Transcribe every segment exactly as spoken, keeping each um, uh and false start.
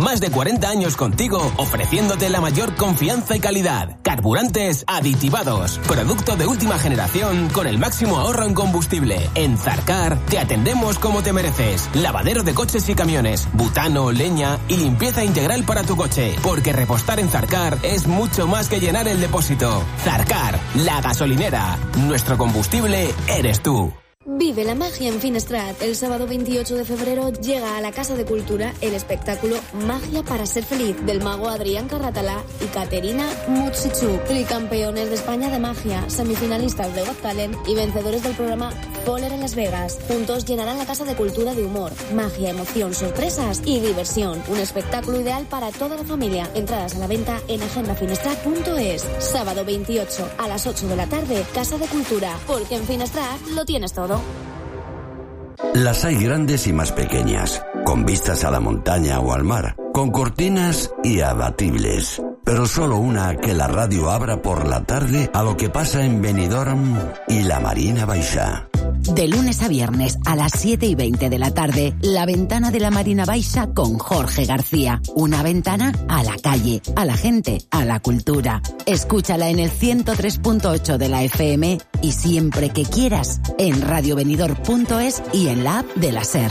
Más de cuarenta años contigo, ofreciéndote la mayor confianza y calidad. Carburantes aditivados. Producto de última generación con el máximo ahorro en combustible. En Zarcar te atendemos como te mereces. Lavadero de coches y camiones, butano, leña y limpieza integral para tu coche. Porque repostar en Zarcar es mucho más que llenar el depósito. Zarcar, la gasolinera. Nuestro combustible eres tú. Vive la magia en Finestrat. El sábado veintiocho de febrero llega a la Casa de Cultura el espectáculo Magia para ser feliz del mago Adrián Carratalá y Caterina Mutsichuk, tricampeones de España de magia, semifinalistas de Got Talent y vencedores del programa Poler en Las Vegas. Juntos llenarán la Casa de Cultura de humor, magia, emoción, sorpresas y diversión. Un espectáculo ideal para toda la familia. Entradas a la venta en agenda finestrat punto es. Sábado veintiocho a las ocho de la tarde, Casa de Cultura, porque en Finestrat lo tienes todo. Las hay grandes y más pequeñas, con vistas a la montaña o al mar, con cortinas y abatibles. Pero solo una que la radio abra por la tarde a lo que pasa en Benidorm y la Marina Baixa. De lunes a viernes a las siete y veinte de la tarde, La Ventana de la Marina Baixa con Jorge García. Una ventana a la calle, a la gente, a la cultura. Escúchala en el ciento tres punto ocho de la F M y siempre que quieras en radio benidorm punto es y en la app de la SER.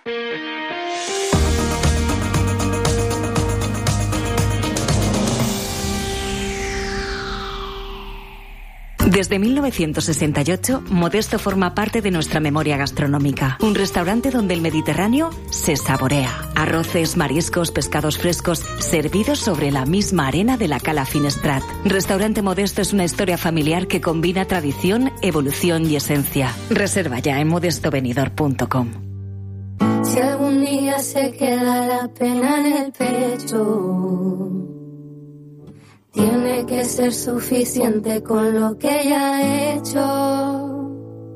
Desde mil novecientos sesenta y ocho, Modesto forma parte de nuestra memoria gastronómica. Un restaurante donde el Mediterráneo se saborea. Arroces, mariscos, pescados frescos, servidos sobre la misma arena de la Cala Finestrat. Restaurante Modesto es una historia familiar que combina tradición, evolución y esencia. Reserva ya en modesto benidorm punto com. Si algún día se queda la pena en el pecho, tiene que ser suficiente con lo que ya he hecho.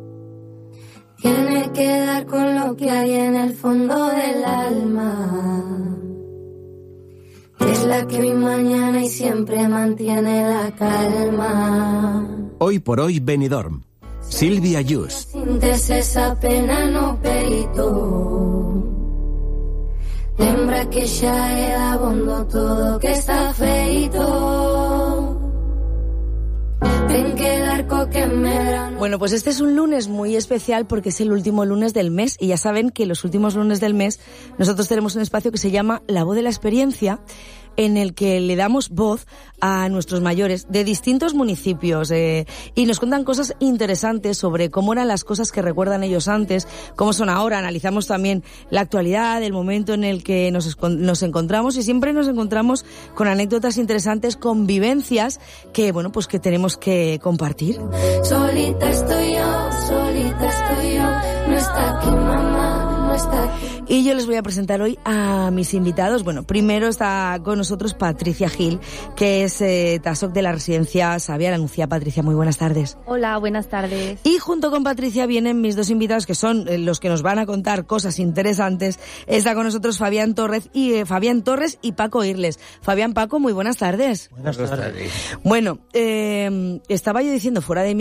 Tiene que dar con lo que hay en el fondo del alma. Es la que mi mañana y siempre mantiene la calma. Hoy por hoy Benidorm. Silvia Yus. Sintes esa pena no peito. Lembra que xa é abondo todo que está feito. Ten que dar co que me dan. Bueno, pues este es un lunes muy especial porque es el último lunes del mes y ya saben que los últimos lunes del mes nosotros tenemos un espacio que se llama La Voz de la Experiencia, en el que le damos voz a nuestros mayores de distintos municipios eh, y nos cuentan cosas interesantes sobre cómo eran las cosas que recuerdan ellos antes, cómo son ahora. Analizamos también la actualidad, el momento en el que nos, nos encontramos y siempre nos encontramos con anécdotas interesantes, con vivencias que, bueno, pues que tenemos que compartir. Solita estoy yo, solita estoy yo, no está aquí mamá, no está aquí. Y yo les voy a presentar hoy a mis invitados. Bueno, primero está con nosotros Patricia Gil, que es eh, T A S O C de la Residencia Savia La Nucía. Patricia, muy buenas tardes. Hola, buenas tardes. Y junto con Patricia vienen mis dos invitados, que son eh, los que nos van a contar cosas interesantes. Está con nosotros Fabián Torres y eh, Fabián Torres y Paco Irles. Fabián, Paco, muy buenas tardes. Buenas tardes. Bueno, eh, estaba yo diciendo fuera de